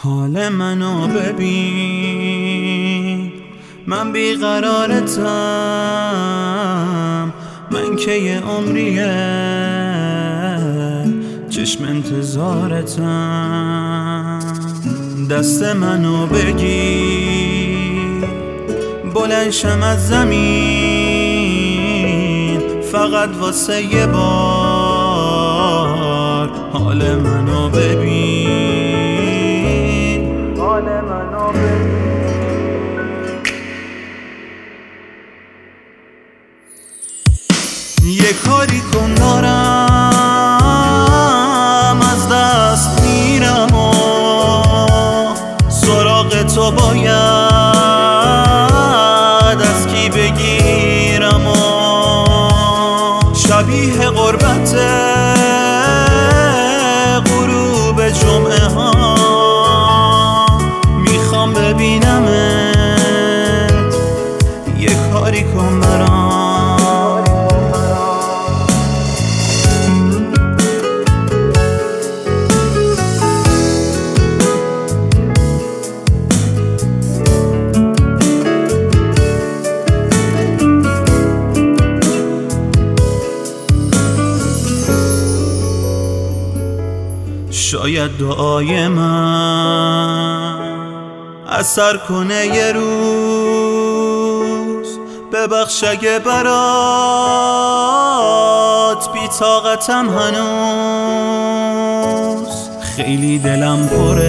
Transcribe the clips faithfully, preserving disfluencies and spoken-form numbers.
حال منو ببین، من بیقرارتم، من که یه عمریه چشم انتظارتم. دست منو بگیر بلند شم از زمین، فقط واسه یه بار حال منو ببین، حال منو ببین. یه کاری کن دارم از دست میرم و سراغ تو باید از کی بگیرم و شبیه غربت غروب جمعه ها میخوام ببینمت، یه کاری کن برام. شاید دعای من اثر کنه یه روز، ببخش اگه برات بی طاقتم هنوز. خیلی دلم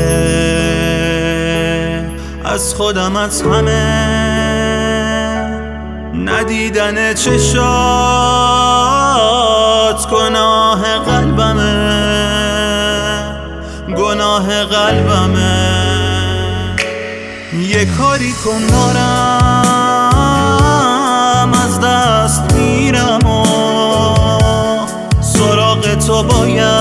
پره از خودم، از همه ندیدن چشات گناه قلبمه، گناه قلبمه. یه کاری کن دارم از دست میرم و سراغ تو باید